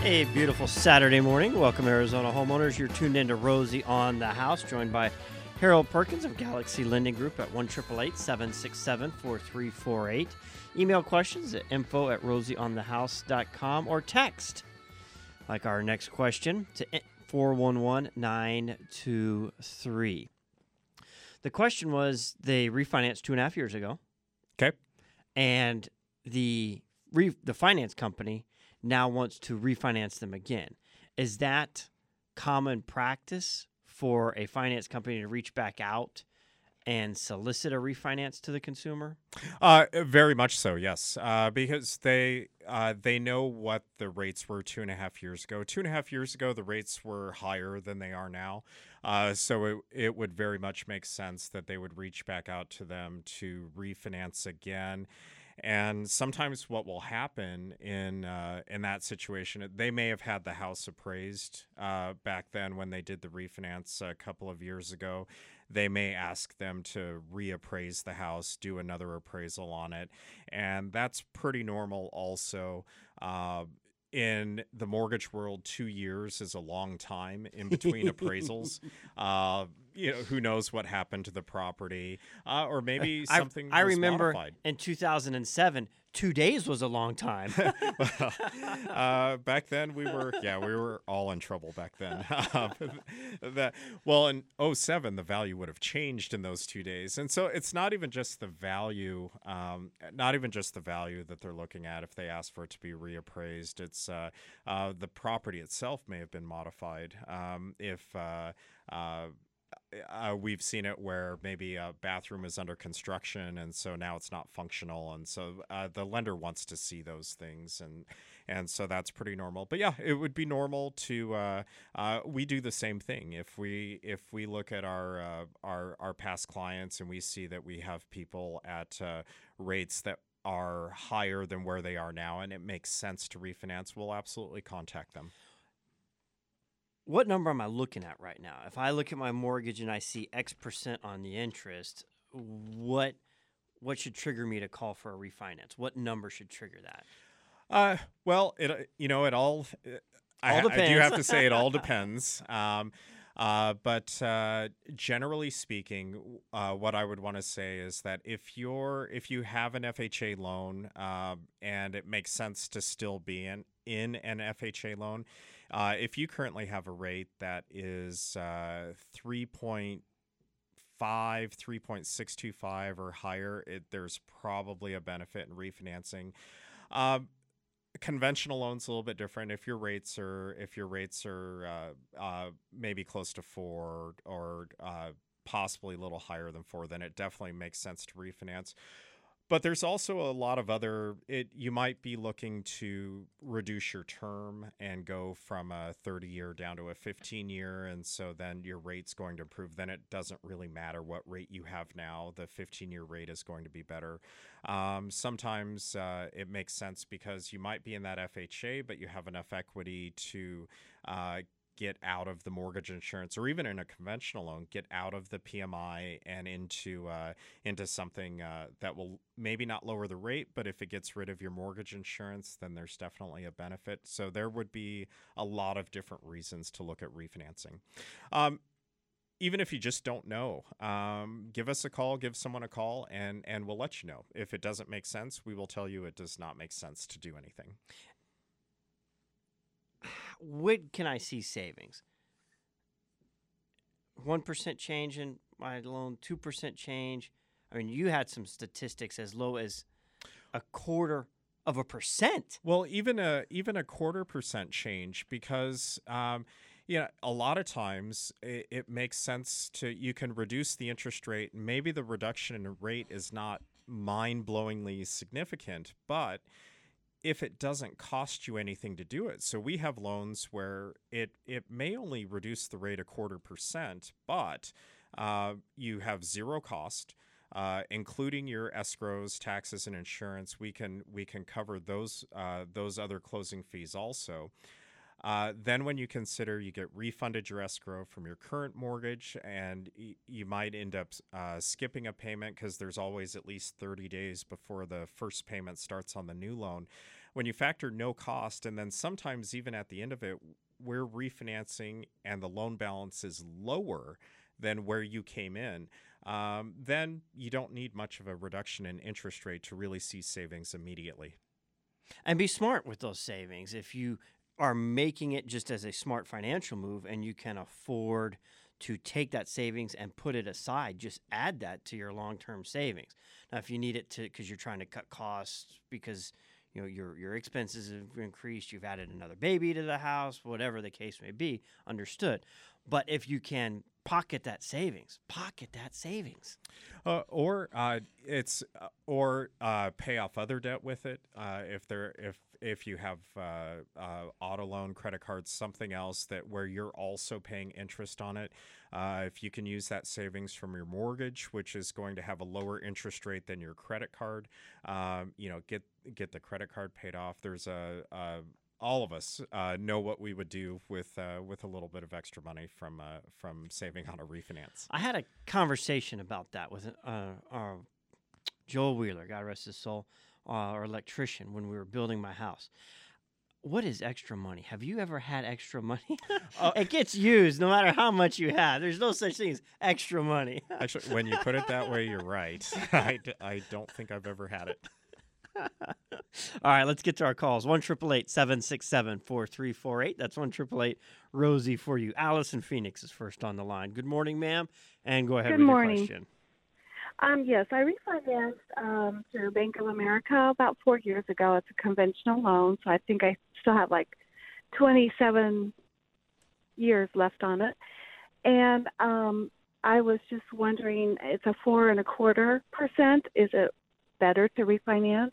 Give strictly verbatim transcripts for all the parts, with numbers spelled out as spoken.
A beautiful Saturday morning. Welcome, Arizona homeowners. You're tuned into Rosie on the House, joined by Harold Perkins of Galaxy Lending Group at one eight eight eight, seven six seven, four three four eight. Email questions at info at rosie on the house dot com or text, like our next question, to four one one, nine two three. The question was, they refinanced two and a half years ago. Okay. And the re- the finance company now wants to refinance them again. Is that common practice for a finance company to reach back out and solicit a refinance to the consumer? Uh, very much so, yes. Uh, because they uh, they know what the rates were two and a half years ago. Two and a half years ago, the rates were higher than they are now. Uh, so it, it would very much make sense that they would reach back out to them to refinance again. And sometimes what will happen in uh, in that situation, they may have had the house appraised uh, back then when they did the refinance a couple of years ago. They may ask them to reappraise the house, do another appraisal on it. And that's pretty normal also. Uh, in the mortgage world, two years is a long time in between appraisals. Uh, you know, who knows what happened to the property, uh, or maybe something I, I was remember modified. In two thousand seven, two days was a long time. well, uh, back then we were, yeah, we were all in trouble back then. that, well, in oh seven, the value would have changed in those two days. And so it's not even just the value, um, not even just the value that they're looking at if they ask for it to be reappraised. It's uh, uh, the property itself may have been modified. Um, if, uh, uh, Uh, we've seen it where maybe a bathroom is under construction and so now it's not functional, and so uh, the lender wants to see those things, and and so that's pretty normal. But yeah, it would be normal to uh, uh, we do the same thing if we if we look at our uh, our our past clients and we see that we have people at uh, rates that are higher than where they are now and it makes sense to refinance, we'll absolutely contact them. What number am I looking at right now? If I look at my mortgage and I see X percent on the interest, what what should trigger me to call for a refinance? What number should trigger that? Uh, well, it you know it all. I, all I do have to say it all depends. Um, uh, but uh, generally speaking, uh, what I would want to say is that if you're if you have an F H A loan uh, and it makes sense to still be in in an F H A loan. Uh, if you currently have a rate that is uh, three point five, three point six two five or higher, it, there's probably a benefit in refinancing. Um, conventional loans a little bit different. If your rates are if your rates are uh, uh, maybe close to four or uh, possibly a little higher than four, then it definitely makes sense to refinance. But there's also a lot of other, it, you might be looking to reduce your term and go from a thirty year down to a fifteen year. And so then your rate's going to improve. Then it doesn't really matter what rate you have now. The fifteen year rate is going to be better. Um, sometimes uh, it makes sense because you might be in that F H A, but you have enough equity to uh, get out of the mortgage insurance, or even in a conventional loan, get out of the P M I and into uh, into something uh, that will maybe not lower the rate, but if it gets rid of your mortgage insurance, then there's definitely a benefit. So there would be a lot of different reasons to look at refinancing. Um, even if you just don't know, um, give us a call, give someone a call, and and we'll let you know. If it doesn't make sense, we will tell you it does not make sense to do anything. When can I see savings? one percent change in my loan, two percent change. I mean, you had some statistics as low as a quarter of a percent. Well, even a even a quarter percent change, because um, you know, a lot of times it, it makes sense to, you can reduce the interest rate. Maybe the reduction in rate is not mind-blowingly significant, but if it doesn't cost you anything to do it. So we have loans where it it may only reduce the rate a quarter percent, but uh, you have zero cost, uh, including your escrows, taxes, and insurance. We can we can cover those uh, those other closing fees also. Uh, then when you consider you get refunded your escrow from your current mortgage, and y- you might end up uh, skipping a payment because there's always at least thirty days before the first payment starts on the new loan. when you factor no cost, and then sometimes even at the end of it, we're refinancing and the loan balance is lower than where you came in, um, then you don't need much of a reduction in interest rate to really see savings immediately. And be smart with those savings. If you are making it just as a smart financial move and you can afford to take that savings and put it aside, just add that to your long-term savings. Now, if you need it to because you're trying to cut costs because you know your your expenses have increased, you've added another baby to the house, whatever the case may be, understood. But if you can pocket that savings, pocket that savings. Uh, or uh, it's uh, or uh, pay off other debt with it. Uh, if there if if you have uh, uh, auto loan, credit cards, something else that where you're also paying interest on it. Uh, if you can use that savings from your mortgage, which is going to have a lower interest rate than your credit card, um, you know, get get the credit card paid off. There's a, a all of us uh, know what we would do with uh, with a little bit of extra money from uh, from saving on a refinance. I had a conversation about that with uh, uh, Joel Wheeler, God rest his soul, uh, our electrician, when we were building my house. What is extra money? Have you ever had extra money? Uh, It gets used no matter how much you have. There's no such thing as extra money. Actually, when you put it that way, you're right. I, d- I don't think I've ever had it. All right, let's get to our calls. one eight eight eight, seven six seven, four three four eight. That's one eight eight eight, Rosie for you. Alice in Phoenix is first on the line. Good morning, ma'am, and go ahead Good with morning. your question. Um, yes, I refinanced um, through Bank of America about four years ago. It's a conventional loan, so I think I still have like twenty-seven years left on it. And um, I was just wondering, it's a four and a quarter percent. Is it better to refinance?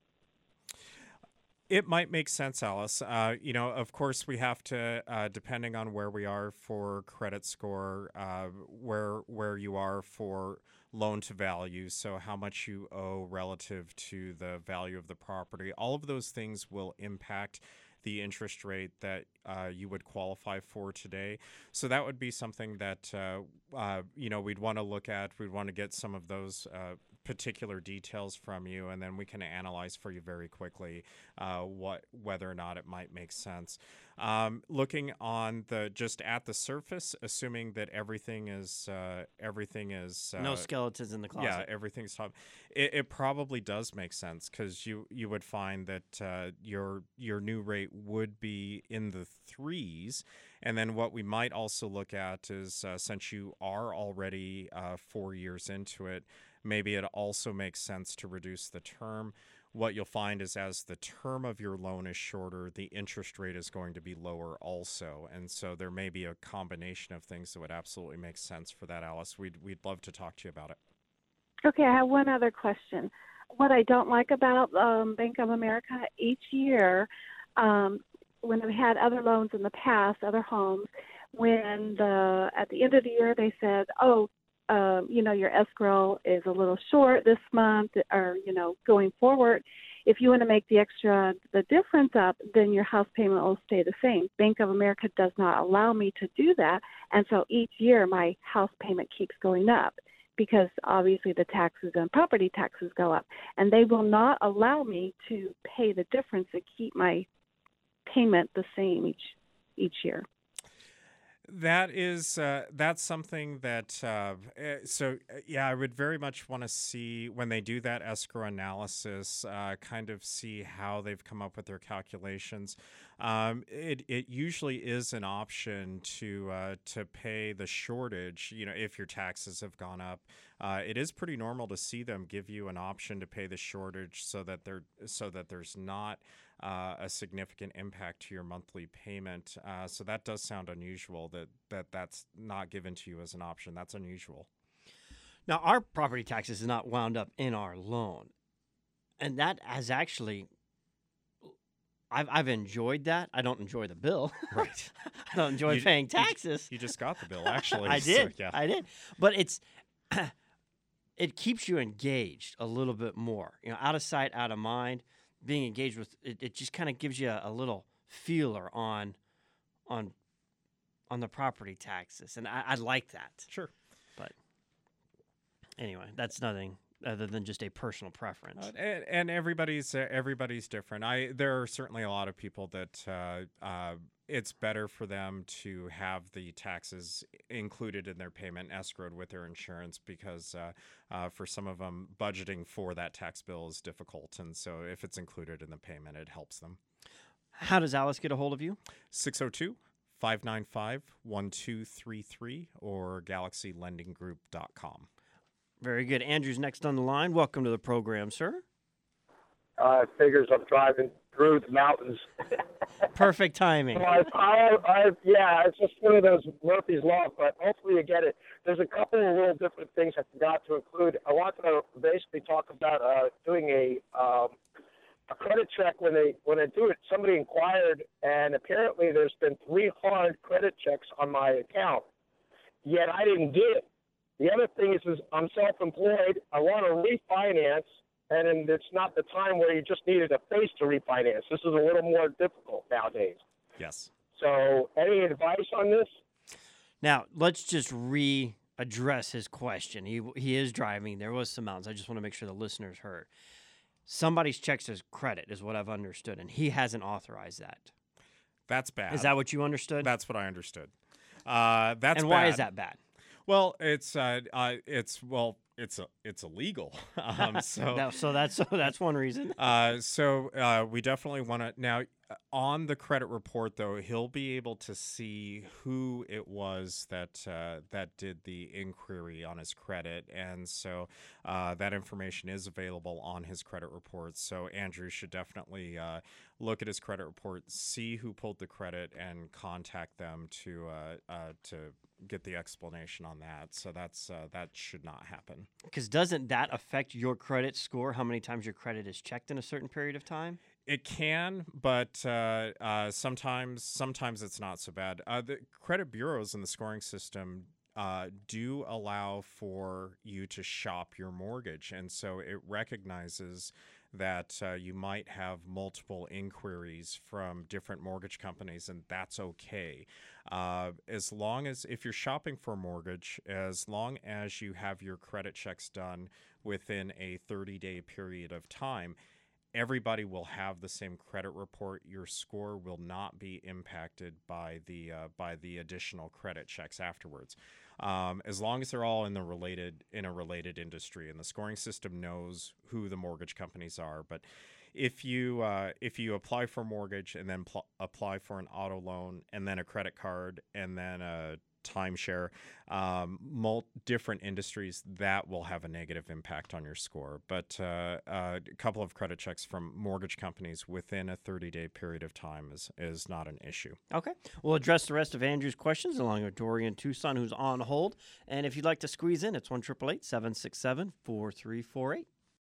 It might make sense, Alice. Uh, you know, of course, we have to, uh, depending on where we are for credit score, uh, where where you are for loan to value, so how much you owe relative to the value of the property. All of those things will impact the interest rate that uh, you would qualify for today. So that would be something that uh, uh, you know we'd want to look at. We'd want to get some of those Uh, particular details from you, and then we can analyze for you very quickly uh, what whether or not it might make sense. Um, looking on the just at the surface, assuming that everything is uh, everything is uh, No skeletons in the closet. yeah, everything's top. It, it probably does make sense because you you would find that uh, your your new rate would be in the threes, and then what we might also look at is uh, since you are already uh, four years into it, maybe it also makes sense to reduce the term. What you'll find is as the term of your loan is shorter, the interest rate is going to be lower also. And so there may be a combination of things that would absolutely make sense for that, Alice. We'd, we'd love to talk to you about it. Okay, I have one other question. What I don't like about um, Bank of America, each year, um, when I've had other loans in the past, other homes, when the at the end of the year they said, oh, um, you know, your escrow is a little short this month, or, you know, going forward, if you want to make the extra, the difference up, then your house payment will stay the same. Bank of America does not allow me to do that. And so each year my house payment keeps going up because obviously the taxes and property taxes go up. And they will not allow me to pay the difference and keep my payment the same each each year. That is uh, that's something that uh, eh, so uh, yeah, I would very much want to see when they do that escrow analysis, uh, kind of see how they've come up with their calculations. Um, it it usually is an option to uh, to pay the shortage. You know, if your taxes have gone up, uh, it is pretty normal to see them give you an option to pay the shortage so that there so that there's not Uh, a significant impact to your monthly payment. Uh, so that does sound unusual that, that that's not given to you as an option. That's unusual. Now, our property taxes is not wound up in our loan. And that has actually, I've, I've enjoyed that. I don't enjoy the bill. Right. I don't enjoy You- paying you ju- taxes. You just got the bill, actually. I so, did. yeah. I did. But it's, it keeps you engaged a little bit more. You know, out of sight, out of mind. Being engaged with it, it just kind of gives you a, a little feeler on, on, on the property taxes, and I, I like that. Sure. But anyway, that's nothing other than just a personal preference. Uh, and, and everybody's uh, everybody's different. I there are certainly a lot of people that uh, uh, it's better for them to have the taxes included in their payment, escrowed with their insurance, because uh, uh, for some of them, budgeting for that tax bill is difficult, and so if it's included in the payment, it helps them. How does Alice get a hold of you? six oh two, five nine five, one two three three or galaxy lending group dot com. Very good. Andrew's next on the line. Welcome to the program, sir. Uh, figures I'm driving through the mountains. Perfect timing. So I, I, I, yeah, it's just one of those Murphy's Law, but hopefully you get it. There's a couple of little different things I forgot to include. I wanted to basically talk about uh, doing a um, a credit check when they when they do it. Somebody inquired, and apparently there's been three hard credit checks on my account, yet I didn't get it. The other thing is, is I'm self-employed. I want to refinance, and it's not the time where you just needed a face to refinance. This is a little more difficult nowadays. Yes. So any advice on this? Now, let's just re-address his question. He he is driving. There was some mountains. I just want to make sure the listeners heard. Somebody's checks his credit is what I've understood, and he hasn't authorized that. That's bad. Is that what you understood? That's what I understood. Uh, that's and bad. why is that bad? Well, it's uh, uh, it's well, it's a, it's illegal. um, so That- so that's so that's one reason. uh, so uh, we definitely want to now uh, on the credit report though. He'll be able to see who it was that uh, that did the inquiry on his credit, and so uh, that information is available on his credit report. So Andrew should definitely uh, look at his credit report, see who pulled the credit, and contact them to uh, uh, to get the explanation on that. So that's uh, that should not happen. Because doesn't that affect your credit score? How many times your credit is checked in a certain period of time? It can, but uh, uh, sometimes sometimes it's not so bad. Uh, the credit bureaus in the scoring system uh, do allow for you to shop your mortgage, and so it recognizes that uh, you might have multiple inquiries from different mortgage companies, and that's okay. Uh, as long as, if you're shopping for a mortgage, as long as you have your credit checks done within a thirty-day period of time, everybody will have the same credit report. Your score will not be impacted by the uh, by the additional credit checks afterwards. Um, as long as they're all in the related in a related industry, and the scoring system knows who the mortgage companies are. But if you uh, if you apply for a mortgage and then pl- apply for an auto loan and then a credit card and then a timeshare, um, mul- different industries, that will have a negative impact on your score. But uh, uh, a couple of credit checks from mortgage companies within a thirty-day period of time is is not an issue. Okay. We'll address the rest of Andrew's questions along with Dorian Tucson, who's on hold. And if you'd like to squeeze in, it's one eight eight eight, seven six seven, four three four eight.